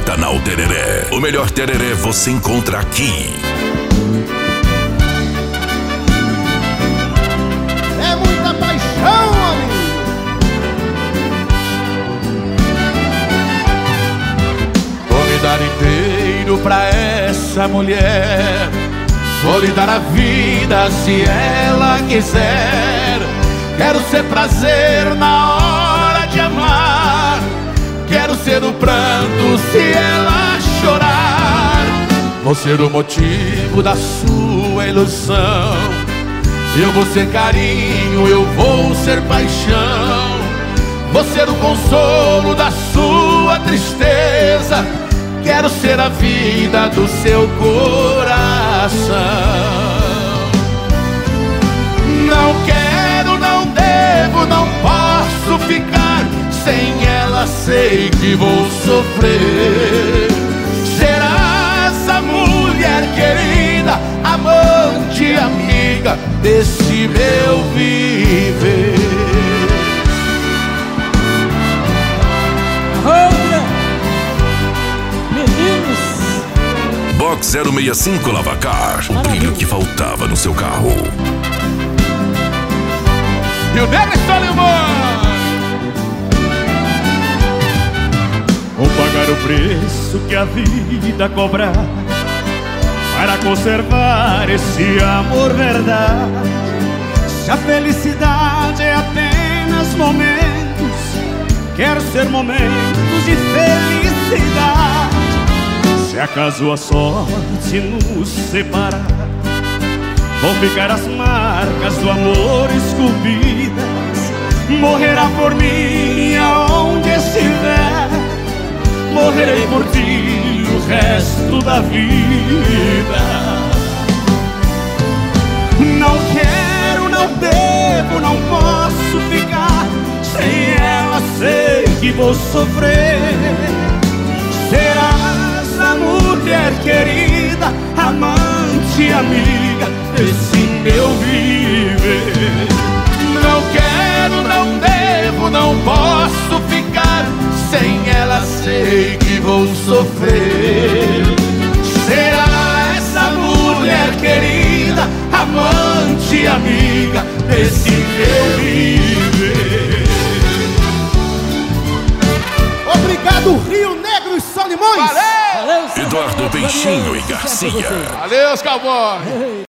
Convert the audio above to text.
Pantanal Tereré. O melhor tereré você encontra aqui. É muita paixão, amigo. Vou me dar inteiro pra essa mulher. Vou lhe dar a vida se ela quiser. Quero ser prazer na hora de amar. Quero ser o pranto se ela chorar. Vou ser o motivo da sua ilusão. Eu vou ser carinho, eu vou ser paixão. Vou ser o consolo da sua tristeza. Quero ser a vida do seu coração. Não quero, não devo, não posso ficar sem ela, sei que vou sofrer. Serás a mulher querida, amante, amiga desse meu viver. Box 065 Lavacar, o brilho que faltava no seu carro. E o Negro Solimões. Vou pagar o preço que a vida cobrar para conservar esse amor verdade. Se a felicidade é apenas momentos, quero ser momentos de felicidade. Se acaso a sorte nos separar, vão ficar as marcas do amor esculpidas. Morrerá por mim aonde estiver, morrerei por ti o resto da vida. Não quero, não devo, não posso ficar sem ela, sei que vou sofrer. Serás a mulher querida, amante, amiga desse meu viver. Não quero, não devo, não posso ficar sem ela, sei que vou sofrer. Será essa mulher querida, amante, amiga desse meu viver. Obrigado, Rio Negro e Solimões. Valeu! Eduardo Peixinho e Garcia. Valeu, cowboy!